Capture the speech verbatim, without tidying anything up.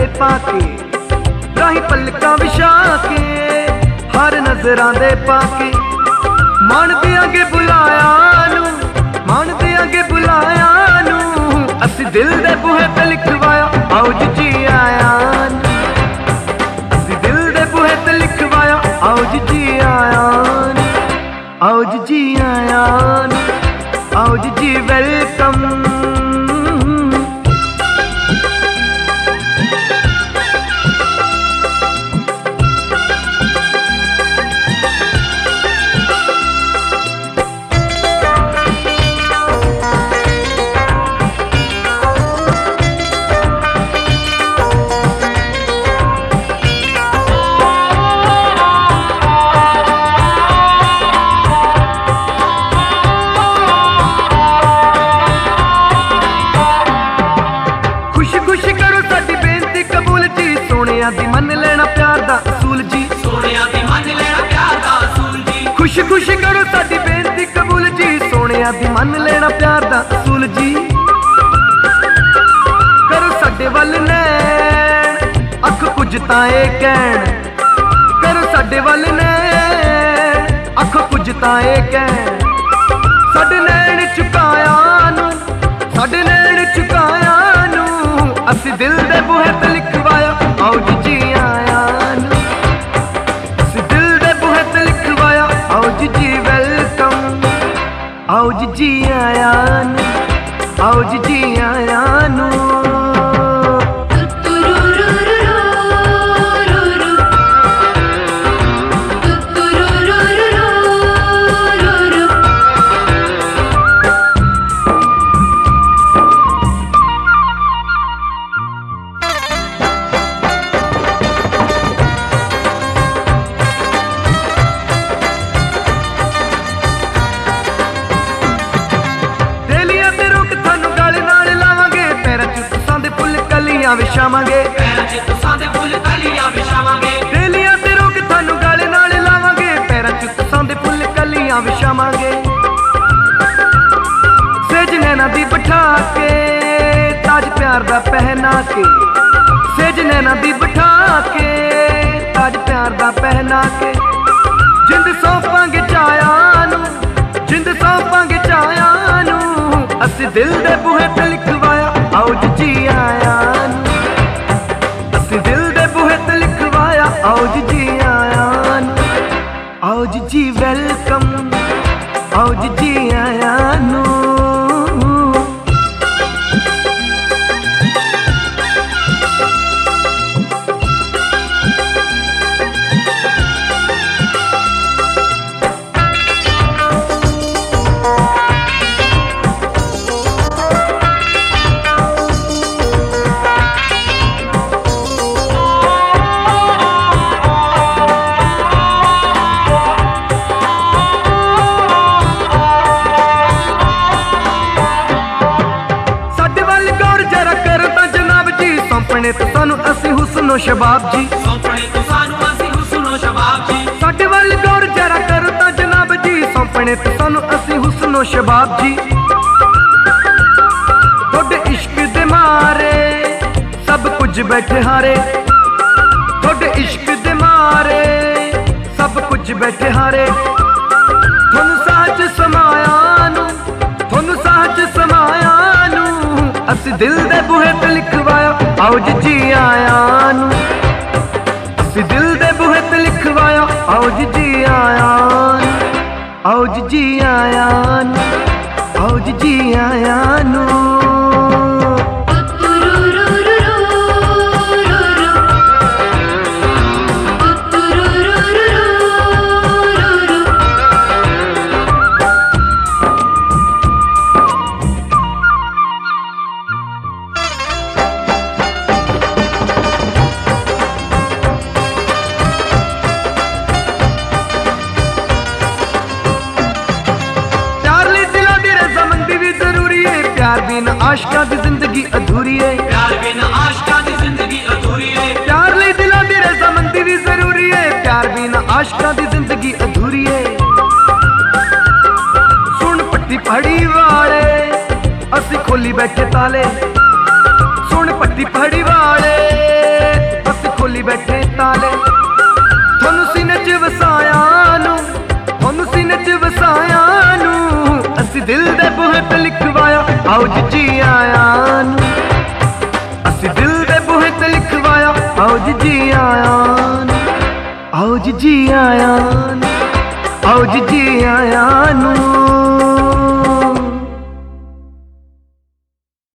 पाके राही पलकां विछा के हर नजरां दे पाके मन दे अगे बुलाया नू मन दे अगे बुलाया नू असी दिल दे बूहे ते लिखवाया आओ जी आया नू असी दिल दे बूहे ते लिखवाया आओ जी आया नू आओ जी आया नू आओ जी वेलकम दी मन लेना प्यार दा असूल जी सोनिया दी मन लेना प्यार दा असूल जी खुश खुश करो साडी बेनती कबूल जी सोनिया दी मन लेना प्यार दा असूल जी करो साडे वल नैन अख कुछ तां ए कहण करो साडे वल नैन अख कुछ तां ए कहण साडे नैन चुकाया नू साडे नैन चुकाया नू असी दिल दे बूहे ते लिखवाया आओ जी आया नू असी दिल दे बूहे ते लिखवाया आओ जी वेलकम आओ जी आया नू आओ जी आया नू विछावांगे पैरां च तुसां दे फुल कलियां विछावांगे दिलियां ते रोक थानू गल नाल लावांगे पैरां च तुसां दे फुल कलियां विछावांगे सेज नैना दी बिठा के ताज प्यार दा पहना के सेज नैना दी बिठा के ताज प्यार दा पहना के जिंद सौंपांगे चाया नू जिंद सौंपांगे चाया नू असी दिल दे बूहे ते लिखवाया आओ जी आया नू असी दिल दे बूहे ते लिखवाया आओ जी आया नू आओ जी वेलकम आओ जी आया नू सौंपने तो सानू असी हुस्नो शबाब जी सौंपने तो सानू असी हुस्नो शबाब जी साडे वल गौर जरा करो ता जनाब जी सौंपने तो सानू असी हुस्नो शबाब जी थोड़े इश्क दे मारे सब कुछ बैठे हारे थोड़े इश्क दे मारे सब कुछ बैठे हारे थोनू साच समाया नू थोनू साच समाया नू असी दिल दे बूहे ते लिखवाया आओ जी आया नू असी दिल दे बूहे ते लिखवाया आओ जी आया नू आओ जी आया नू आओ जी आया नू प्यार बिना आशिकां दी जिंदगी अधूरी है प्यार बिना आशिकां दी जिंदगी अधूरी है प्यार लई दिलां दी रज़ामंदी भी जरूरी है प्यार बिना आशिकां दी जिंदगी अधूरी है सुन पट्टी पड़ी वाले असी खोली बैठे ताले सुन पट्टी पड़ी वाले ਖੋਲੀ ਬੈਠੇ ਤਾਲੇ ਤੁਹਾਨੂੰ ਸੀਨੇ 'ਚ ਵਸਾਇਆ ਨੂੰ ਤੁਹਾਨੂੰ ਸੀਨੇ 'ਚ ਵਸਾਇਆ ਨੂੰ ਅਸੀਂ ਦਿਲ ਦੇ ਬੂਹੇ ਤੇ ਲਿਖਵਾਇਆ ਆਓ ਜੀ ਜੀ ਆਇਆਂ ਨੂੰ ਅਸੀਂ ਦਿਲ ਦੇ ਬੂਹੇ ਤੇ ਲਿਖਵਾਇਆ ਆਓ ਜੀ ਜੀ ਆਇਆਂ ਨੂੰ ਆਓ ਜੀ ਜੀ ਆਇਆਂ ਨੂੰ ਆਓ ਜੀ ਜੀ ਆਇਆਂ ਨੂੰ